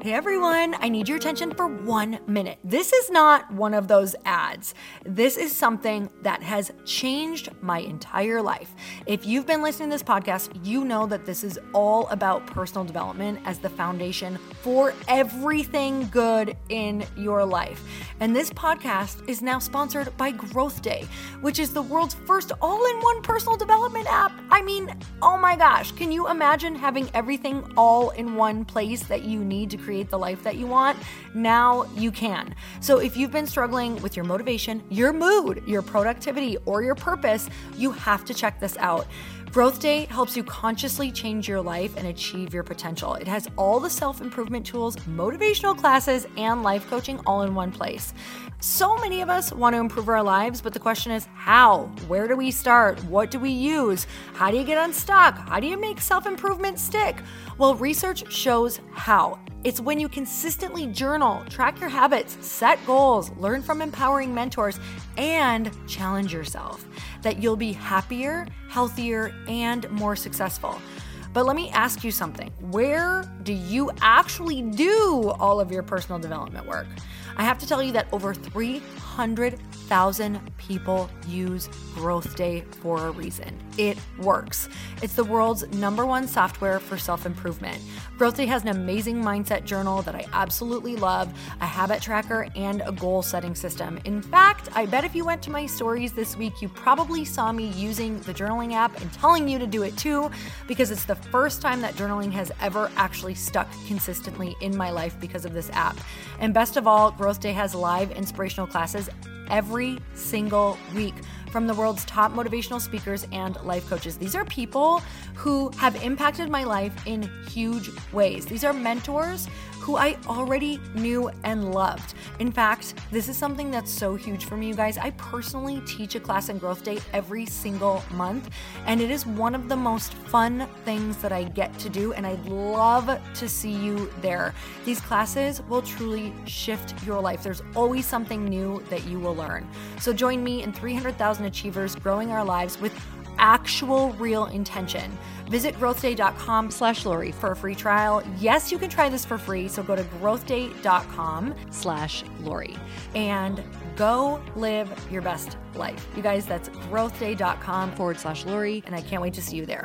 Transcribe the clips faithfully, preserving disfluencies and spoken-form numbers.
Hey everyone, I need your attention for one minute. This is not one of those ads. This is something that has changed my entire life. If you've been listening to this podcast, you know that this is all about personal development as the foundation for everything good in your life. And this podcast is now sponsored by Growth Day, which is the world's first all-in-one personal development app. I mean, oh my gosh, can you imagine having everything all in one place that you need to create the life that you want? Now you can. So if you've been struggling with your motivation, your mood, your productivity, or your purpose, you have to check this out. Growth Day helps you consciously change your life and achieve your potential. It has all the self-improvement tools, motivational classes, and life coaching all in one place. So many of us want to improve our lives, but the question is how? Where do we start? What do we use? How do you get unstuck? How do you make self-improvement stick? Well, research shows how. It's when you consistently journal, track your habits, set goals, learn from empowering mentors, and challenge yourself that you'll be happier, healthier, and more successful. But let me ask you something. Where do you actually do all of your personal development work? I have to tell you that over three hundred thousand people use Growth Day for a reason. It works. It's the world's number one software for self-improvement. Growth Day has an amazing mindset journal that I absolutely love, a habit tracker, and a goal-setting system. In fact, I bet if you went to my stories this week, you probably saw me using the journaling app and telling you to do it too, because it's the first time that journaling has ever actually stuck consistently in my life because of this app. And best of all, Growth Day has live inspirational classes every single week from the world's top motivational speakers and life coaches. These are people who have impacted my life in huge ways. These are mentors who I already knew and loved. In fact, this is something that's so huge for me, you guys. I personally teach a class in Growth Day every single month, and it is one of the most fun things that I get to do, and I'd love to see you there. These classes will truly shift your life. There's always something new that you will learn. So join me and three hundred thousand achievers growing our lives with actual real intention. Visit growthday.com slash Lori for a free trial. Yes, you can try this for free. So go to growthday.com slash Lori and go live your best life. You guys, that's growthday.com forward slash Lori. And I can't wait to see you there.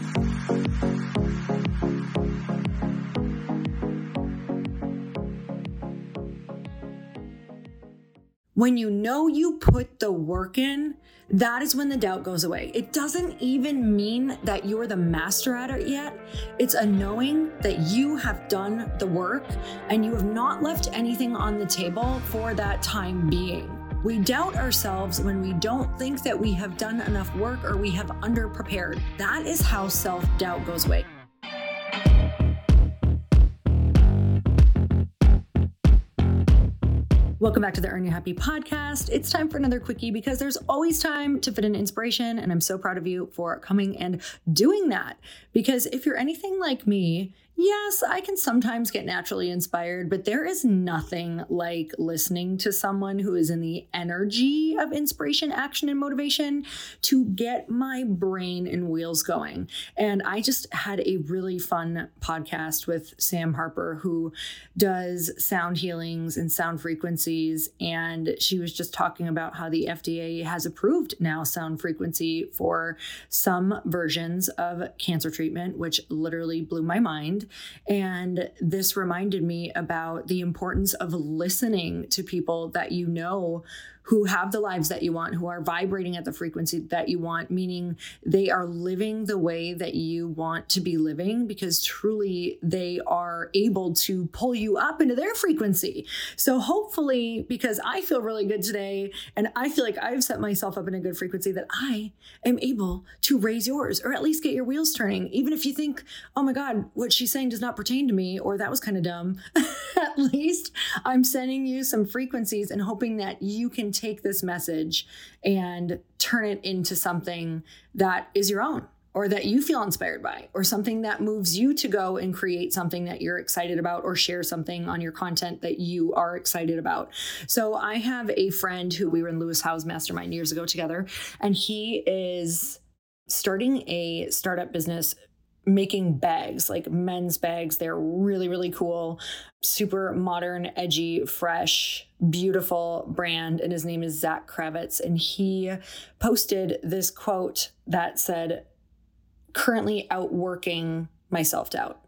When you know you put the work in, that is when the doubt goes away. It doesn't even mean that you're the master at it yet. It's a knowing that you have done the work and you have not left anything on the table for that time being. We doubt ourselves when we don't think that we have done enough work or we have underprepared. That is how self-doubt goes away. Welcome back to the Earn Your Happy podcast. It's time for another quickie because there's always time to fit in inspiration, and I'm so proud of you for coming and doing that. Because if you're anything like me, yes, I can sometimes get naturally inspired, but there is nothing like listening to someone who is in the energy of inspiration, action, and motivation to get my brain and wheels going. And I just had a really fun podcast with Sam Harper, who does sound healings and sound frequencies. And she was just talking about how the F D A has approved now sound frequency for some versions of cancer treatment, which literally blew my mind. And this reminded me about the importance of listening to people that you know who have the lives that you want, who are vibrating at the frequency that you want, meaning they are living the way that you want to be living, because truly they are able to pull you up into their frequency. So hopefully, because I feel really good today and I feel like I've set myself up in a good frequency, that I am able to raise yours, or at least get your wheels turning. Even if you think, oh my God, what she's saying does not pertain to me, or that was kind of dumb, at least I'm sending you some frequencies and hoping that you can take this message and turn it into something that is your own, or that you feel inspired by, or something that moves you to go and create something that you're excited about, or share something on your content that you are excited about. So I have a friend who we were in Lewis Howes Mastermind years ago together, and he is starting a startup business making bags, like men's bags. They're really, really cool, super modern, edgy, fresh, beautiful brand. And his name is Zach Kravitz. And he posted this quote that said, currently outworking my self-doubt.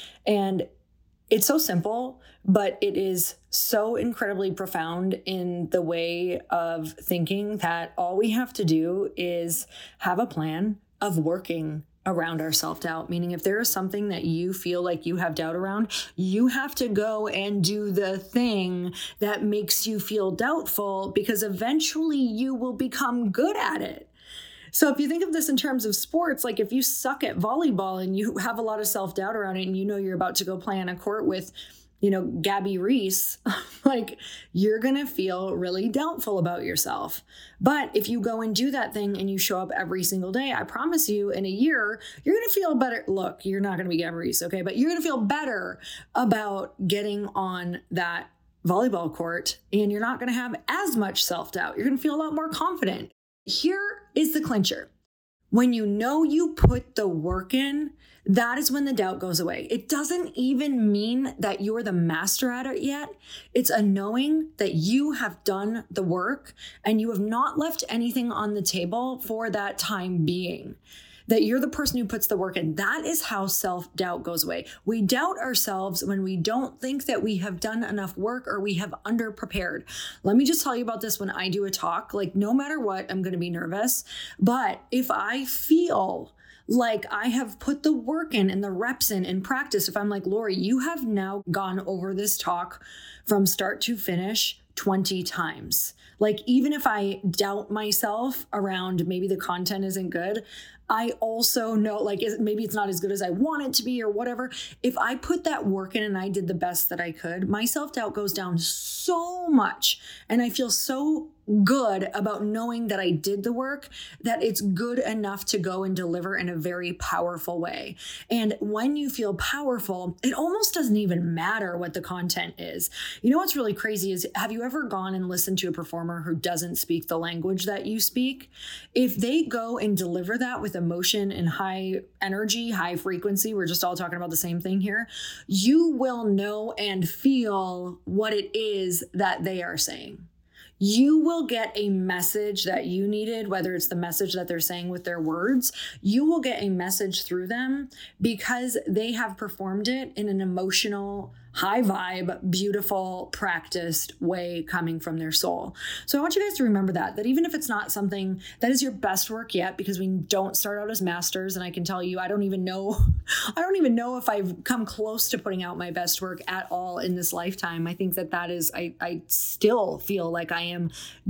And it's so simple, but it is so incredibly profound in the way of thinking that all we have to do is have a plan of working around our self-doubt. Meaning if there is something that you feel like you have doubt around, you have to go and do the thing that makes you feel doubtful, because eventually you will become good at it. So if you think of this in terms of sports, like if you suck at volleyball and you have a lot of self-doubt around it and you know you're about to go play on a court with, you know, Gabby Reese, like you're going to feel really doubtful about yourself. But if you go and do that thing and you show up every single day, I promise you in a year, you're going to feel better. Look, you're not going to be Gabby Reese, okay? But you're going to feel better about getting on that volleyball court, and you're not going to have as much self-doubt. You're going to feel a lot more confident. Here is the clincher. When you know you put the work in, that is when the doubt goes away. It doesn't even mean that you're the master at it yet. It's a knowing that you have done the work and you have not left anything on the table for that time being. That you're the person who puts the work in. That is how self-doubt goes away. We doubt ourselves when we don't think that we have done enough work or we have underprepared. Let me just tell you about this when I do a talk. Like no matter what, I'm going to be nervous. But if I feel like I have put the work in and the reps in in practice, if I'm like, Lori, you have now gone over this talk from start to finish twenty times. Like even if I doubt myself around maybe the content isn't good, I also know like maybe it's not as good as I want it to be or whatever. If I put that work in and I did the best that I could, my self-doubt goes down so much. And I feel so good about knowing that I did the work, that it's good enough to go and deliver in a very powerful way. And when you feel powerful, it almost doesn't even matter what the content is. You know what's really crazy is, have you ever gone and listened to a performer who doesn't speak the language that you speak? If they go and deliver that with emotion and high energy, high frequency, we're just all talking about the same thing here, you will know and feel what it is that they are saying. You will get a message that you needed, whether it's the message that they're saying with their words, you will get a message through them because they have performed it in an emotional, high vibe, beautiful, practiced way coming from their soul. So I want you guys to remember that, that even if it's not something that is your best work yet, because we don't start out as masters. And I can tell you, I don't even know, I don't even know if I've come close to putting out my best work at all in this lifetime. I think that that is, I, I still feel like I am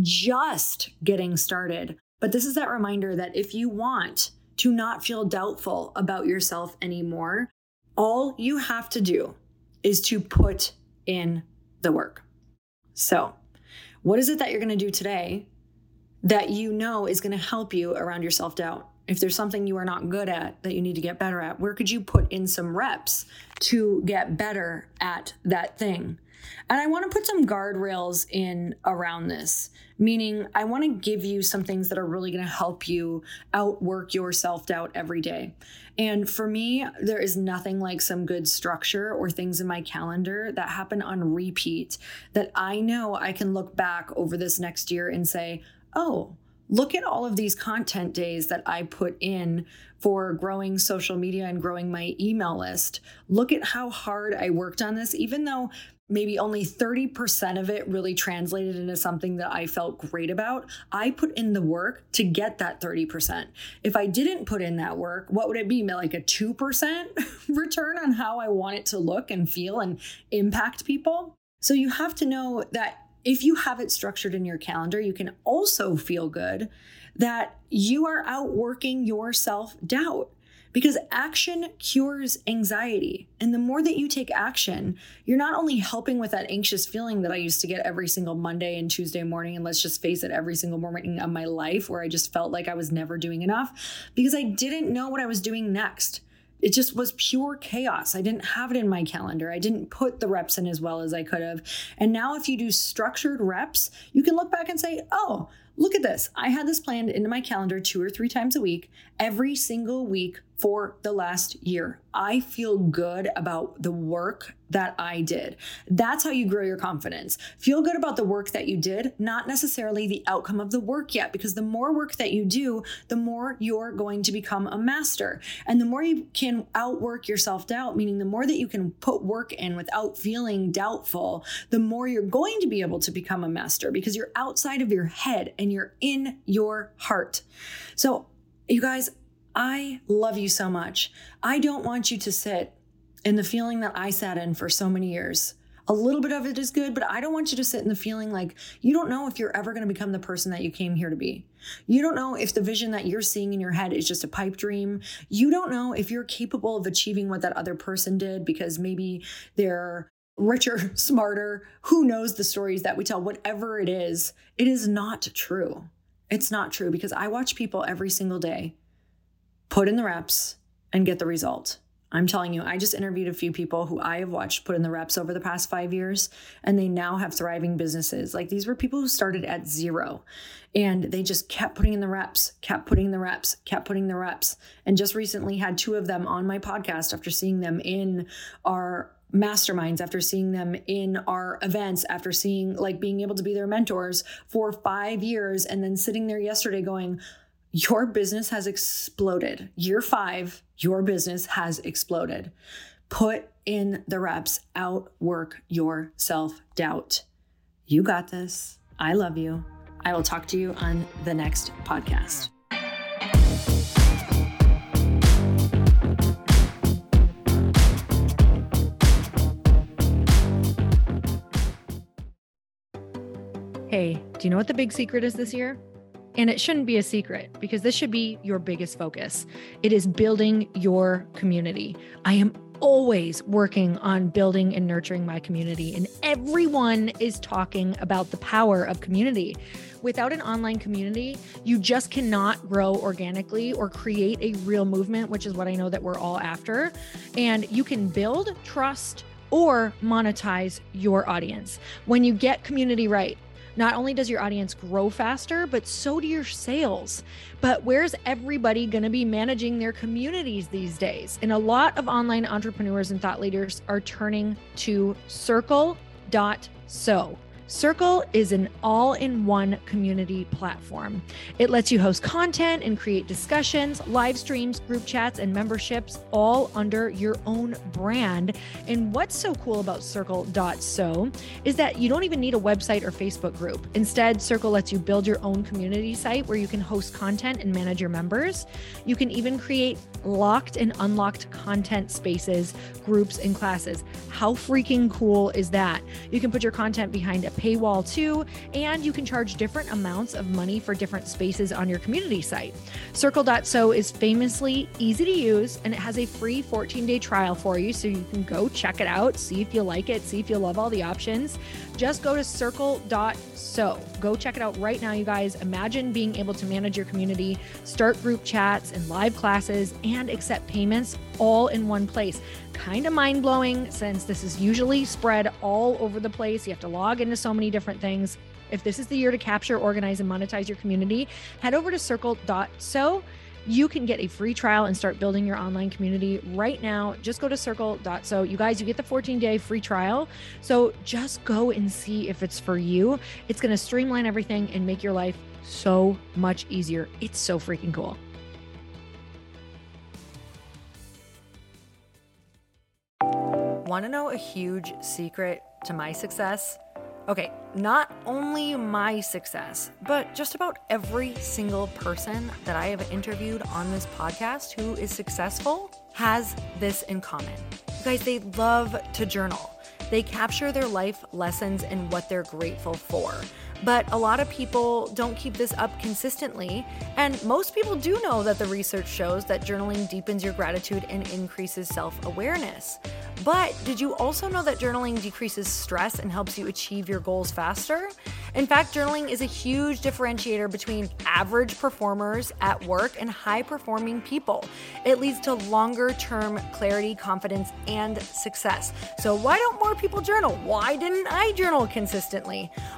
just getting started. But this is that reminder that if you want to not feel doubtful about yourself anymore, all you have to do is to put in the work. So what is it that you're going to do today that you know is going to help you around your self-doubt? If there's something you are not good at that you need to get better at, where could you put in some reps to get better at that thing? And I want to put some guardrails in around this, meaning I want to give you some things that are really going to help you outwork your self-doubt every day. And for me, there is nothing like some good structure or things in my calendar that happen on repeat that I know I can look back over this next year and say, oh, look at all of these content days that I put in for growing social media and growing my email list. Look at how hard I worked on this, even though maybe only thirty percent of it really translated into something that I felt great about. I put in the work to get that thirty percent. If I didn't put in that work, what would it be? Like a two percent return on how I want it to look and feel and impact people? So you have to know that if you have it structured in your calendar, you can also feel good that you are outworking your self-doubt. Because action cures anxiety. And the more that you take action, you're not only helping with that anxious feeling that I used to get every single Monday and Tuesday morning, and let's just face it, every single morning of my life where I just felt like I was never doing enough because I didn't know what I was doing next. It just was pure chaos. I didn't have it in my calendar. I didn't put the reps in as well as I could have. And now if you do structured reps, you can look back and say, oh, look at this. I had this planned into my calendar two or three times a week, every single week for the last year. I feel good about the work that I did. That's how you grow your confidence. Feel good about the work that you did, not necessarily the outcome of the work yet, because the more work that you do, the more you're going to become a master. And the more you can outwork your self-doubt, meaning the more that you can put work in without feeling doubtful, the more you're going to be able to become a master, because you're outside of your head and you're in your heart. So you guys, I love you so much. I don't want you to sit in the feeling that I sat in for so many years. A little bit of it is good, but I don't want you to sit in the feeling like you don't know if you're ever going to become the person that you came here to be. You don't know if the vision that you're seeing in your head is just a pipe dream. You don't know if you're capable of achieving what that other person did because maybe they're richer, smarter. Who knows the stories that we tell? Whatever it is, it is not true. It's not true, because I watch people every single day put in the reps and get the result. I'm telling you, I just interviewed a few people who I have watched put in the reps over the past five years, and they now have thriving businesses. Like, these were people who started at zero, and they just kept putting in the reps, kept putting the reps, kept putting the reps. And just recently had two of them on my podcast after seeing them in our masterminds, after seeing them in our events, after seeing, like, being able to be their mentors for five years, and then sitting there yesterday going, your business has exploded. Year five, your business has exploded. Put in the reps, outwork your self-doubt. You got this. I love you. I will talk to you on the next podcast. Hey, do you know what the big secret is this year? And it shouldn't be a secret, because this should be your biggest focus. It is building your community. I am always working on building and nurturing my community, and everyone is talking about the power of community. Without an online community, you just cannot grow organically or create a real movement, which is what I know that we're all after. And you can build trust or monetize your audience. When you get community right, not only does your audience grow faster, but so do your sales. But where's everybody going to be managing their communities these days? And a lot of online entrepreneurs and thought leaders are turning to Circle dot so. Circle is an all-in-one community platform. It lets you host content and create discussions, live streams, group chats, and memberships all under your own brand. And what's so cool about Circle dot so is that you don't even need a website or Facebook group. Instead, Circle lets you build your own community site where you can host content and manage your members. You can even create locked and unlocked content spaces, groups, and classes. How freaking cool is that? You can put your content behind a paywall too, and you can charge different amounts of money for different spaces on your community site. Circle dot so is famously easy to use, and it has a free fourteen day trial for you, so you can go check it out, see if you like it, see if you love all the options. Just go to Circle dot so. Go check it out right now, you guys. Imagine being able to manage your community, start group chats and live classes, and accept payments all in one place. Kind of mind-blowing, since this is usually spread all over the place. You have to log into so many different things. If this is the year to capture, organize, and monetize your community, head over to Circle dot so. You can get a free trial and start building your online community right now. Just go to Circle dot so. You guys, you get the fourteen day free trial. So just go and see if it's for you. It's going to streamline everything and make your life so much easier. It's so freaking cool. Want to know a huge secret to my success? Okay, not only my success, but just about every single person that I have interviewed on this podcast who is successful has this in common. You guys, they love to journal. They capture their life lessons and what they're grateful for. But a lot of people don't keep this up consistently. And most people do know that the research shows that journaling deepens your gratitude and increases self-awareness. But did you also know that journaling decreases stress and helps you achieve your goals faster? In fact, journaling is a huge differentiator between average performers at work and high-performing people. It leads to longer-term clarity, confidence, and success. So why don't more people journal? Why didn't I journal consistently?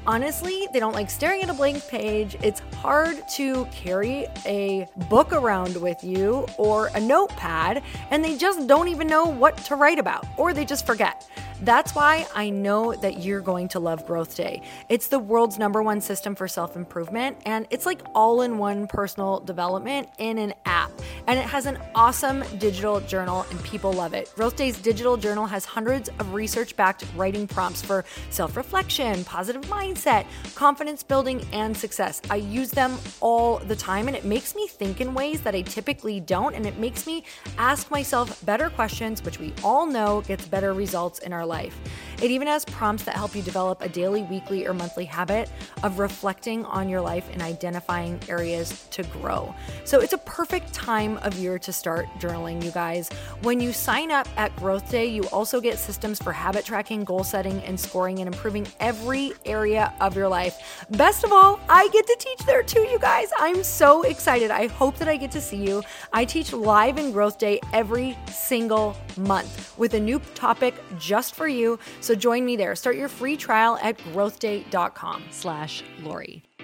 Honestly, they don't like staring at a blank page. It's hard to carry a book around with you or a notepad, and they just don't even know what to write about, or they just forget. That's why I know that you're going to love Growth Day. It's the world's number one system for self-improvement, and it's like all-in-one personal development in an app. And it has an awesome digital journal, and people love it. Growth Day's digital journal has hundreds of research-backed writing prompts for self-reflection, positive mindset, confidence building, and success. I use them all the time, and it makes me think in ways that I typically don't, and it makes me ask myself better questions, which we all know gets better results in our life. It even has prompts that help you develop a daily, weekly, or monthly habit of reflecting on your life and identifying areas to grow. So it's a perfect time of year to start journaling, you guys. When you sign up at Growth Day, you also get systems for habit tracking, goal setting, and scoring, and improving every area of your life. Best of all, I get to teach there too, you guys. I'm so excited. I hope that I get to see you. I teach live in Growth Day every single month with a new topic just for you. So join me there. Start your free trial at growthday.com slash Lori.